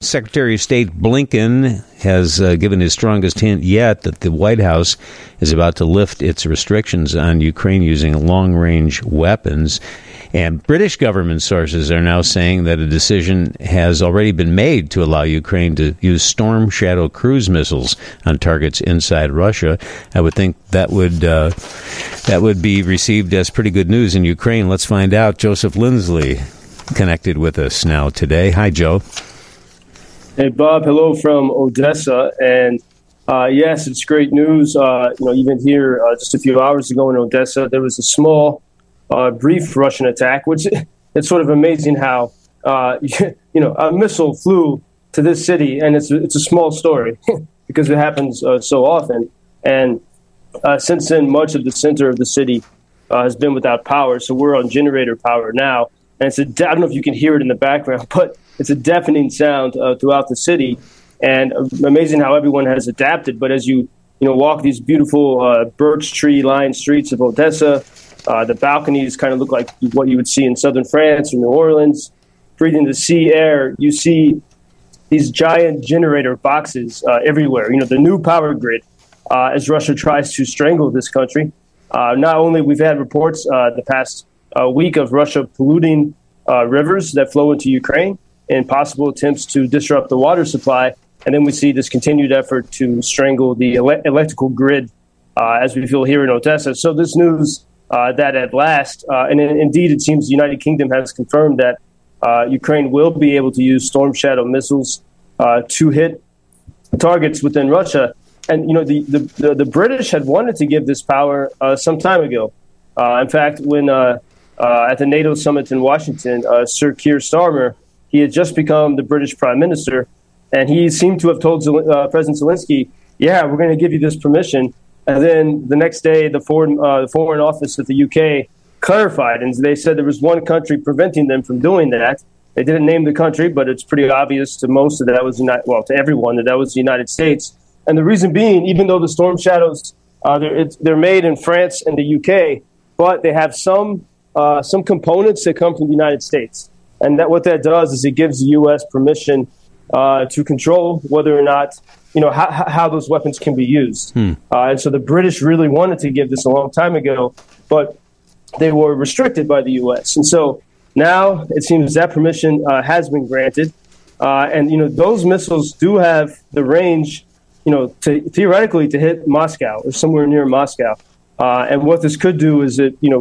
Secretary of State Blinken has given his strongest hint yet that the White House is about to lift its restrictions on Ukraine using long-range weapons. And British government sources are now saying that a decision has already been made to allow Ukraine to use Storm Shadow cruise missiles on targets inside Russia. I would think that would be received as pretty good news in Ukraine. Let's find out. Joseph Lindsley connected with us now today. Hi, Joe. Hey, Bob. Hello from Odessa. And yes, it's great news. Even here just a few hours ago in Odessa, there was a small brief Russian attack, which it's sort of amazing how, a missile flew to this city, and it's a small story because it happens so often. And since then, much of the center of the city has been without power, so we're on generator power now. And I don't know if you can hear it in the background, but it's a deafening sound throughout the city, and amazing how everyone has adapted. But as you walk these beautiful birch tree-lined streets of Odessa, the balconies kind of look like what you would see in southern France or New Orleans. Breathing the sea air, you see these giant generator boxes everywhere. The new power grid as Russia tries to strangle this country. Not only we've had reports the past week of Russia polluting rivers that flow into Ukraine and possible attempts to disrupt the water supply. And then we see this continued effort to strangle the electrical grid as we feel here in Odessa. So this news that at last, and indeed it seems the United Kingdom has confirmed that Ukraine will be able to use Storm Shadow missiles to hit targets within Russia. And, the British had wanted to give this power some time ago. In fact, when at the NATO summit in Washington, Sir Keir Starmer, he had just become the British Prime Minister, and he seemed to have told President Zelensky, yeah, we're going to give you this permission. And then the next day, the Foreign Office of the UK clarified, and they said there was one country preventing them from doing that. They didn't name the country, but it's pretty obvious to most that was to everyone that was the United States. And the reason being, even though the Storm Shadows they're made in France and the UK, but they have some components that come from the United States, and what that does is it gives the U.S. permission to control whether or not how those weapons can be used. And so the British really wanted to give this a long time ago, but they were restricted by the U.S. And so now it seems that permission has been granted. And those missiles do have the range, theoretically to hit Moscow or somewhere near Moscow. And what this could do is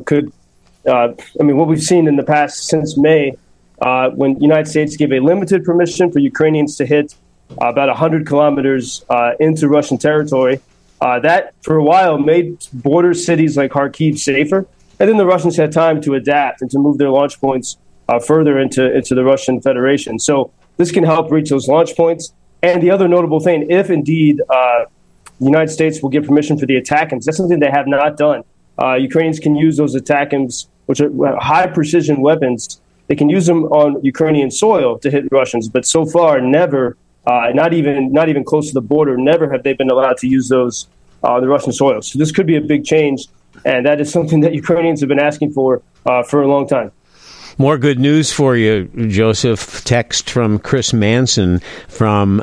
what we've seen in the past since May, when the United States gave a limited permission for Ukrainians to hit about 100 kilometers into Russian territory, that for a while made border cities like Kharkiv safer. And then the Russians had time to adapt and to move their launch points further into the Russian Federation. So this can help reach those launch points. And the other notable thing, if indeed the United States will give permission for the ATACMS, that's something they have not done. Ukrainians can use those ATACMS, which are high-precision weapons. They can use them on Ukrainian soil to hit Russians, but so far, never, not even close to the border, never have they been allowed to use those on the Russian soil. So this could be a big change, and that is something that Ukrainians have been asking for a long time. More good news for you, Joseph. Text from Chris Manson from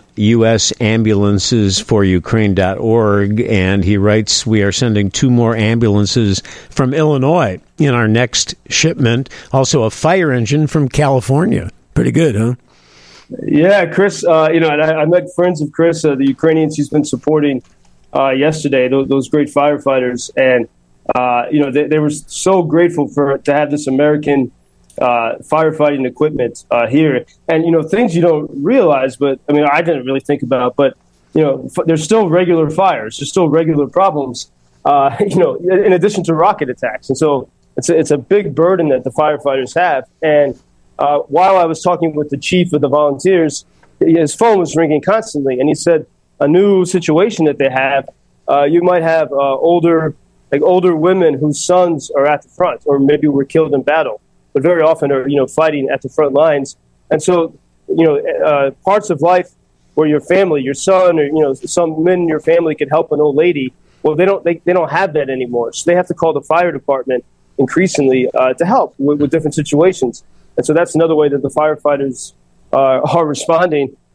USAmbulancesForUkraine.org, and he writes, we are sending 2 more ambulances from Illinois in our next shipment. Also a fire engine from California. Pretty good, huh? Yeah, Chris, I met friends of Chris, the Ukrainians he's been supporting yesterday, those great firefighters, and, they were so grateful to have this American firefighting equipment here. And, things you don't realize, but I didn't really think about, but, there's still regular fires. There's still regular problems, in addition to rocket attacks. And so it's a big burden that the firefighters have. And while I was talking with the chief of the volunteers, his phone was ringing constantly. And he said a new situation that they have, you might have older women whose sons are at the front or maybe were killed in battle, but very often are, fighting at the front lines. And so, parts of life where your family, your son, or, some men in your family could help an old lady, well, they don't have that anymore. So they have to call the fire department increasingly to help with different situations. And so that's another way that the firefighters are responding.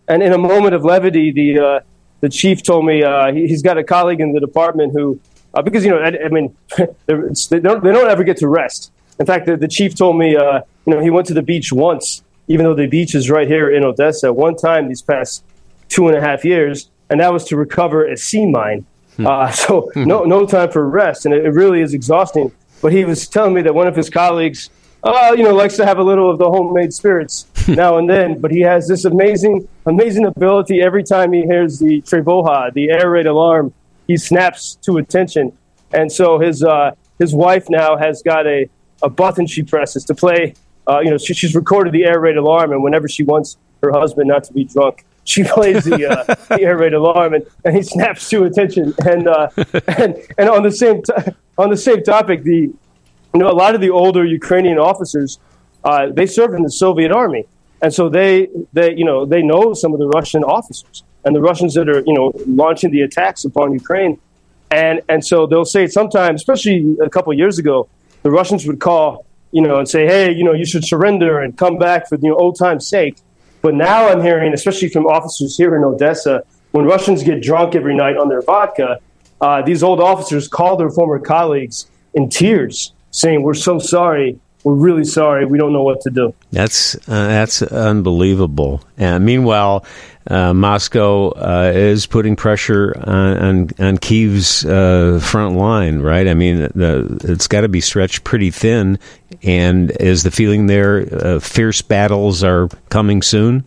And in a moment of levity, the chief told me he's got a colleague in the department who, because I mean, they don't ever get to rest. In fact, the chief told me he went to the beach once, even though the beach is right here in Odessa, one time these past 2.5 years, and that was to recover a sea mine. So no time for rest, and it really is exhausting. But he was telling me that one of his colleagues, likes to have a little of the homemade spirits now and then. But he has this amazing ability. Every time he hears the trevoha, the air raid alarm, he snaps to attention. And so his wife now has got a button she presses to play. She's recorded the air raid alarm, and whenever she wants her husband not to be drunk, she plays the air raid alarm, and he snaps to attention. And on the same topic, a lot of the older Ukrainian officers, they served in the Soviet army, and so they know some of the Russian officers and the Russians that are launching the attacks upon Ukraine, and so they'll say sometimes, especially a couple of years ago, the Russians would call and say, hey, you should surrender and come back for old time's sake. But now I'm hearing, especially from officers here in Odessa, when Russians get drunk every night on their vodka, these old officers call their former colleagues in tears, saying, we're so sorry. We're really sorry. We don't know what to do. That's unbelievable. And meanwhile, Moscow is putting pressure on Kyiv's front line, right? I mean, it's got to be stretched pretty thin. And is the feeling there fierce battles are coming soon?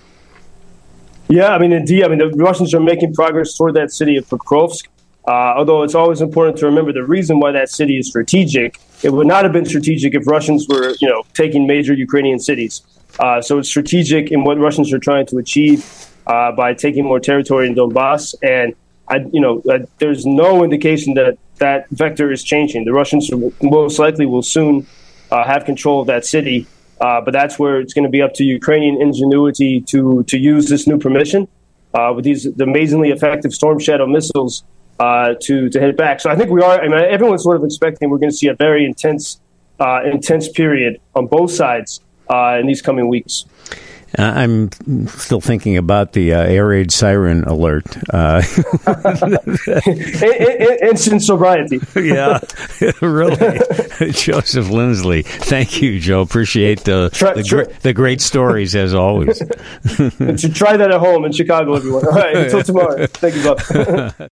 Yeah, I mean, indeed. I mean, the Russians are making progress toward that city of Pokrovsk. Although it's always important to remember the reason why that city is strategic. It would not have been strategic if Russians were, taking major Ukrainian cities. So it's strategic in what Russians are trying to achieve by taking more territory in Donbass. And there's no indication that vector is changing. The Russians most likely will soon have control of that city. But that's where it's going to be up to Ukrainian ingenuity to use this new permission with these amazingly effective Storm Shadow missiles to hit it back. So I think we are. I mean, everyone's sort of expecting we're going to see a very intense period on both sides in these coming weeks. I'm still thinking about the air raid siren alert. Instant sobriety. Yeah, really. Joseph Lindsley. Thank you, Joe. Appreciate the great stories, as always. Try that at home in Chicago, everyone. All right, until tomorrow. Thank you, Bob.